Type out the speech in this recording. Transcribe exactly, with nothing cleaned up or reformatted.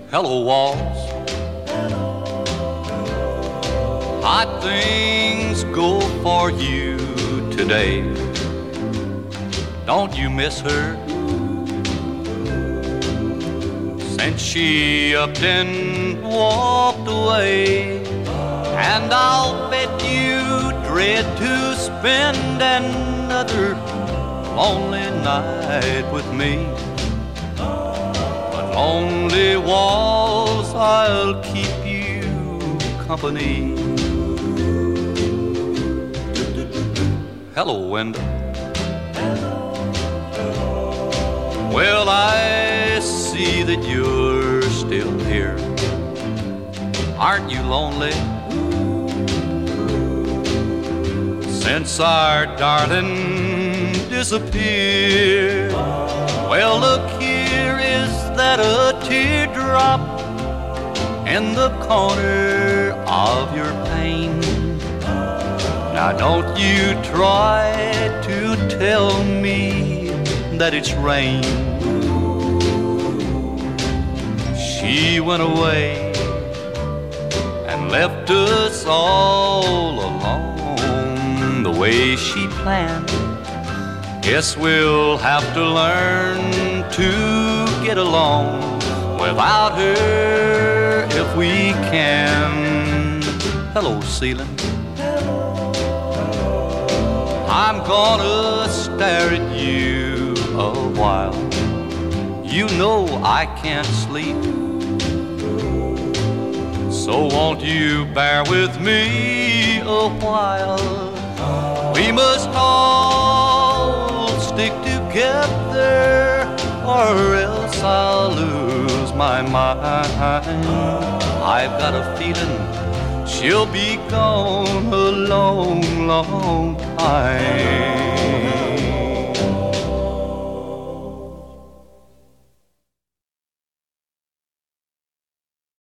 Hello, walls. Hot things go for you today. Don't you miss her? Since she upped and walked away. And I'll bet you dread to spend another lonely night with me. But lonely walls, I'll keep you company. Hello, window. Well, I see that you're still here. Aren't you lonely? Since our darling disappeared. Well, look, here is that a teardrop in the corner of your pane. Now don't you try to tell me that it's rain. She went away and left us all alone the way she planned. Guess we'll have to learn to get along without her if we can. Hello, ceiling. I'm gonna stare at you a while. You know I can't sleep. So won't you bear with me a while? We must all stick together, or else I'll lose my mind. I've got a feeling she'll be gone a long, long time.